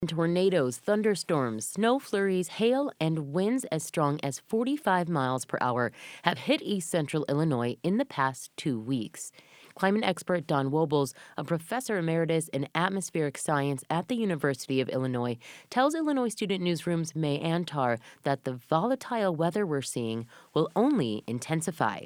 Tornadoes, thunderstorms, snow flurries, hail, and winds as strong as 45 miles per hour have hit east central Illinois in the past 2 weeks. Climate expert Don Wobbles, a professor emeritus in atmospheric science at the University of Illinois, tells Illinois Student Newsroom's May Antar that the volatile weather we're seeing will only intensify.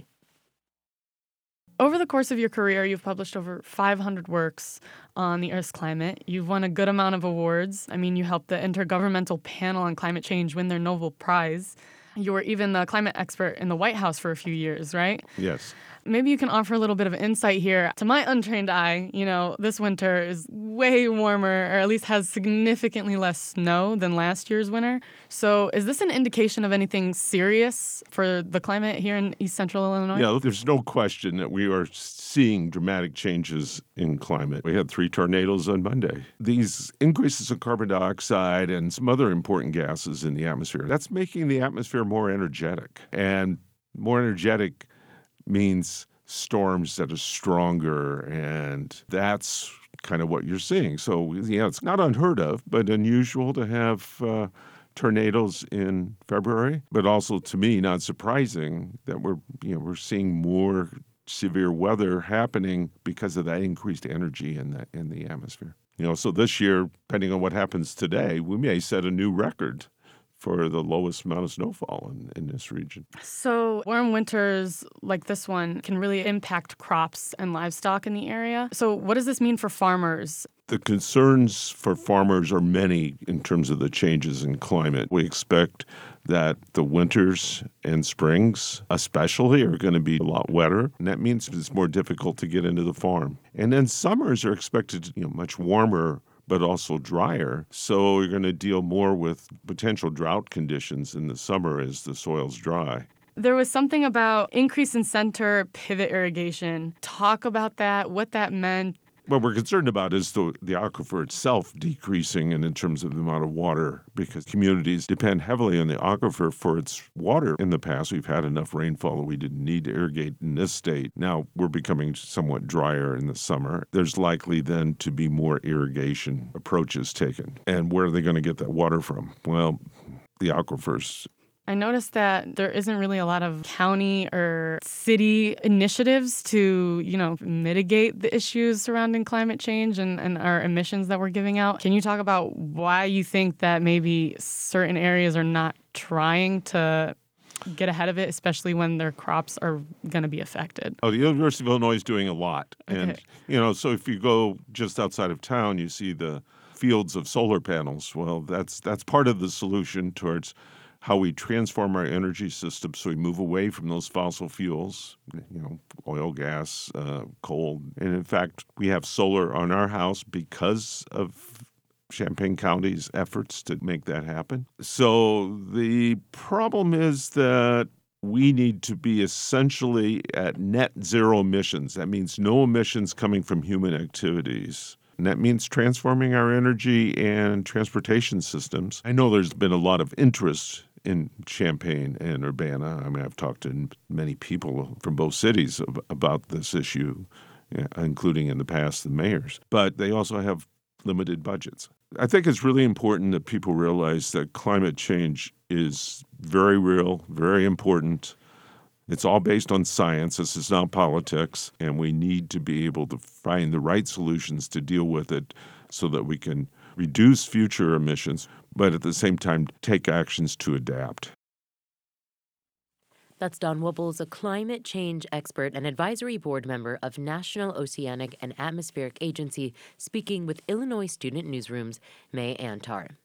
Over the course of your career, you've published over 500 works on the Earth's climate. You've won a good amount of awards. You helped the Intergovernmental Panel on Climate Change win their Nobel Prize. You were even the climate expert in the White House for a few years, right? Yes. Maybe you can offer a little bit of insight here. To my untrained eye, this winter is way warmer, or at least has significantly less snow than last year's winter. So is this an indication of anything serious for the climate here in East Central Illinois? Yeah, there's no question that we are seeing dramatic changes in climate. We had 3 tornadoes on Monday. These increases in carbon dioxide and some other important gases in the atmosphere, that's making the atmosphere more energetic. And more energetic means storms that are stronger, and that's kind of what you're seeing. So, it's not unheard of, but unusual to have tornadoes in February, but also, to me, not surprising that we're seeing more severe weather happening because of that increased energy in the atmosphere. So this year, depending on what happens today, we may set a new record for the lowest amount of snowfall in this region. So warm winters like this one can really impact crops and livestock in the area. So what does this mean for farmers? The concerns for farmers are many in terms of the changes in climate. We expect that the winters and springs especially are going to be a lot wetter, and that means it's more difficult to get into the farm. And then summers are expected to be much warmer but also drier. So you're going to deal more with potential drought conditions in the summer as the soil's dry. There was something about increase in center pivot irrigation. Talk about that, what that meant. What we're concerned about is the aquifer itself decreasing in terms of the amount of water, because communities depend heavily on the aquifer for its water. In the past, we've had enough rainfall that we didn't need to irrigate in this state. Now we're becoming somewhat drier in the summer. There's likely then to be more irrigation approaches taken. And where are they going to get that water from? Well, the aquifers. I noticed that there isn't really a lot of county or city initiatives to, mitigate the issues surrounding climate change and our emissions that we're giving out. Can you talk about why you think that maybe certain areas are not trying to get ahead of it, especially when their crops are going to be affected? Oh, the University of Illinois is doing a lot. Okay. And, so if you go just outside of town, you see the fields of solar panels. Well, that's part of the solution towards how we transform our energy system so we move away from those fossil fuels, oil, gas, coal. And in fact, we have solar on our house because of Champaign County's efforts to make that happen. So the problem is that we need to be essentially at net zero emissions. That means no emissions coming from human activities. And that means transforming our energy and transportation systems. I know there's been a lot of interest in Champaign and Urbana. I've talked to many people from both cities about this issue, including in the past the mayors. But they also have limited budgets. I think it's really important that people realize that climate change is very real, very important. It's all based on science. This is not politics. And we need to be able to find the right solutions to deal with it so that we can reduce future emissions, but at the same time take actions to adapt. That's Don Wobbles, a climate change expert and advisory board member of National Oceanic and Atmospheric Agency, speaking with Illinois Student Newsroom's May Antar.